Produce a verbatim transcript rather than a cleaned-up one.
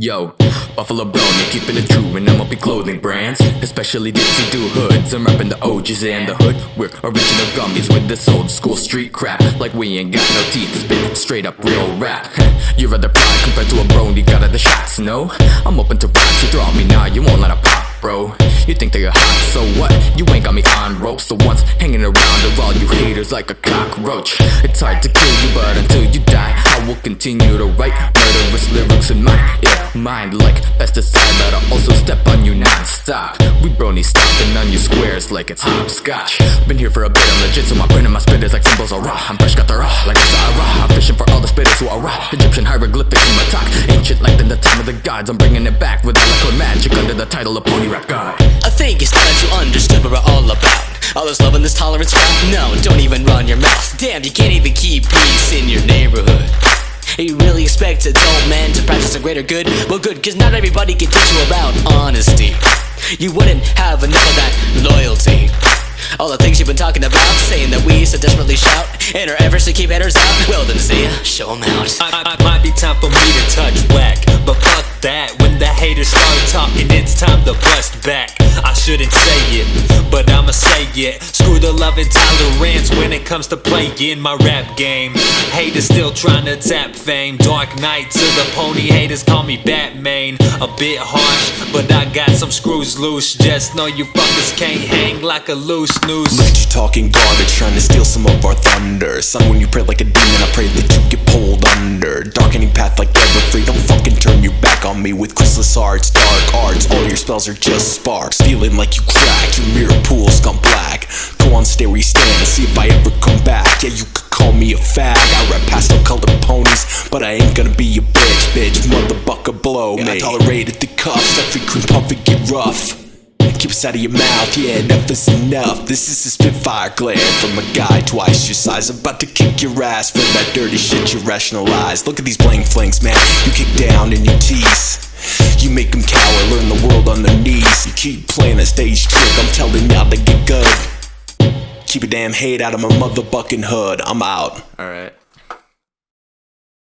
Yo, Buffalo Brony, keeping it true and I'm up in clothing brands, especially the do hoods. I'm repping the O Gs and the hood. We're original gummies with this old school street crap. Like we ain't got no teeth, spit straight up real rap. You rather pride compared to a brony, got at the shots, no? I'm open to rocks, you throw at me now, you won't let a pop, bro. You think that you're hot, so what? You ain't got me on ropes. The ones hanging around are all you haters like a cockroach. It's hard to kill you, but until you die, I will continue to write murderous lyrics in my yeah, mind like pesticide that'll also step on you non-stop. We brony stomping on your squares like it's hopscotch. Been here for a bit, I'm legit, so my brain and my spit is like symbols are raw. I'm fresh, got the raw, like a Sahara. I'm fishing for all the spitters who are raw. Egyptian hieroglyphics in my talk, ancient like in the time of the gods. I'm bringing it back with eloquent magic under the title of Pony Rap God. I think it's time you understood what we're all about. All this love and this tolerance, no, don't even run your mouth. Damn, you can't even keep peace in your neighborhood. You really expect adult men to practice a greater good? Well good, cause not everybody can teach you about honesty. You wouldn't have enough of that loyalty. All the things you've been talking about, saying that we so desperately shout, and our efforts to keep haters out, well then see ya, show 'em out. I, I, might be time for me to touch whack, but fuck that. When the haters start talking, it's time to bust back. I shouldn't say it, but I'ma say it. Screw the love and tolerance when it comes to playing my rap game. Haters still trying to tap fame. Dark Knight to the pony haters call me Batman. A bit harsh, but I got some screws loose. Just know you fuckers can't hang like a loose noose. Look at you talking garbage, trying to steal some of our thunder. Son, when you pray like a demon, I pray that you get pulled under. Darkening path like Everfree, don't fucking turn your back on me with chrysalis arts, dark arts. All your spells are just sparks, feeling like you cracked. Your mirror pool's gone black. Go on, stay where you stand and see if I ever come back. Yeah, you could call me a fag, I rap pastel colored ponies, but I ain't gonna be your bitch, bitch, motherfucker blow me. And I tolerated the cuffs, every cream puff it get rough. Keep us out of your mouth, yeah, enough is enough. This is a Spitfire glare from a guy twice your size, about to kick your ass for that dirty shit you rationalize. Look at these blank flanks, man, you kick down and you tease. You make them cower, learn the world on their knees. You keep playing a stage trick, I'm telling y'all to get good. Keep a damn hate out of my motherfucking hood, I'm out. Alright.